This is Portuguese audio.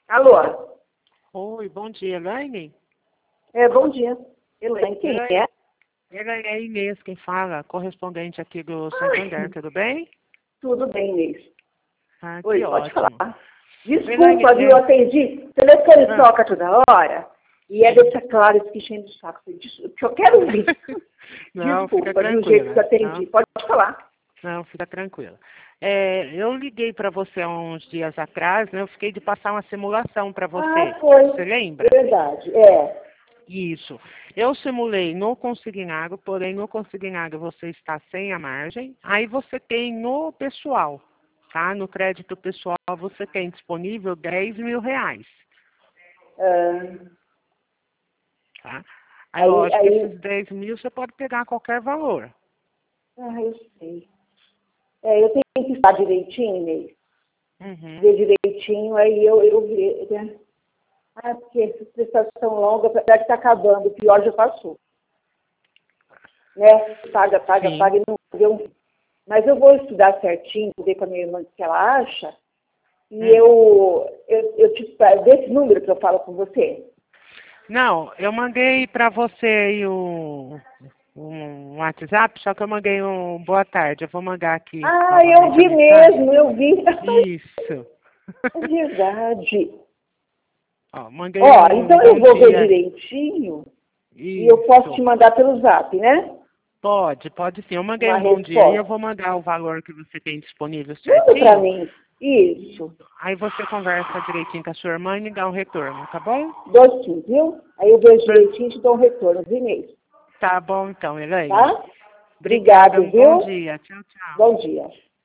Alô? Oi, bom dia, Elaine? Bom dia. Elaine, quem é? Ela é a Inês quem fala, correspondente aqui do Santander, tudo bem? Tudo bem, Inês. Ah, Oi, que pode ótimo. falar. Desculpa, Elaine, viu? Eu atendi. O telefone toca toda hora e sim. deixa claro isso que enchendo o saco. Porque eu quero ouvir. Não, fica Desculpa, do jeito que eu tranquila. atendi. Pode falar. Não, fica tranquila. Eu liguei para você há uns dias atrás, né? Eu fiquei de passar uma simulação para você. Foi. Você lembra? Verdade, Isso. Eu simulei no consignado, porém no consignado você está sem a margem. Aí você tem no pessoal, tá? No crédito pessoal você tem disponível R$ 10.000, Ah, tá? Aí lógico que aí, esses 10 mil você pode pegar qualquer valor. eu sei. Eu tenho que estar direitinho, Inês. Uhum. Ver direitinho, aí eu ver, né? Porque essa prestação longa, apesar de estar acabando, o pior já passou. Né? Paga, Sim. e não deu. Mas eu vou estudar certinho, ver com a minha irmã o que ela acha, e eu te desse número que eu falo com você. Não, eu mandei para você aí um WhatsApp, só que eu mandei um boa tarde. Eu vou mandar aqui Eu novamente a vi mensagem. mesmo, eu vi. Isso. É verdade. Ó, mandei um Então eu bom vou ver dia. direitinho e eu posso te Isso. mandar pelo zap, né? Pode sim. Eu mandei Uma um bom dia e eu resposta. vou mandar o valor que você tem disponível Manda pra certinho. mim. Isso. Aí você conversa direitinho com a sua irmã e me dá um retorno, tá bom? Dou sim, viu? Aí eu vejo direitinho e te dou um retorno, os e-mails. Tá bom então, Elaine. Tá? Obrigada, Obrigado, um bom viu? dia. Tchau, tchau. Bom dia.